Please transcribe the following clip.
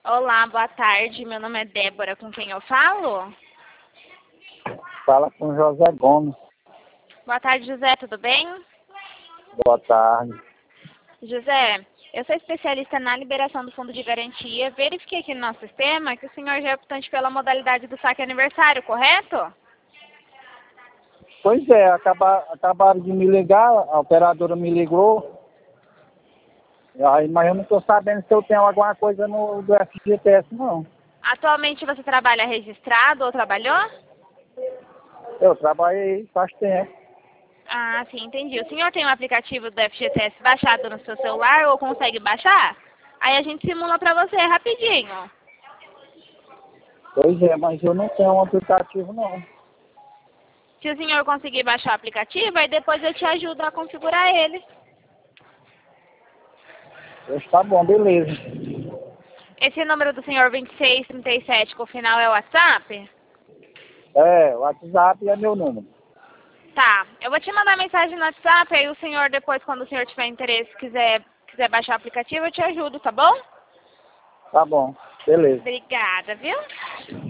Olá, boa tarde. Meu nome é Débora, com quem eu falo? Fala com José Gomes. Boa tarde, José, tudo bem? Boa tarde. José, eu sou especialista na liberação do fundo de garantia. Verifiquei aqui no nosso sistema que o senhor já é optante pela modalidade do saque aniversário, correto? Pois é, acabaram de me ligar, a operadora me ligou, aí, mas eu não estou sabendo se eu tenho alguma coisa do FGTS, não. Atualmente você trabalha registrado ou trabalhou? Eu trabalhei faz tempo. Ah, sim, entendi. O senhor tem um aplicativo do FGTS baixado no seu celular ou consegue baixar? Aí a gente simula pra você rapidinho. Pois é, mas eu não tenho um aplicativo, não. Se o senhor conseguir baixar o aplicativo, aí depois eu te ajudo a configurar ele. Pois tá bom, beleza. Esse número do senhor 2637 com o final é o WhatsApp? É, o WhatsApp é meu número. Tá, eu vou te mandar mensagem no WhatsApp, aí o senhor depois, quando o senhor tiver interesse, quiser baixar o aplicativo, eu te ajudo, tá bom? Tá bom, beleza. Obrigada, viu?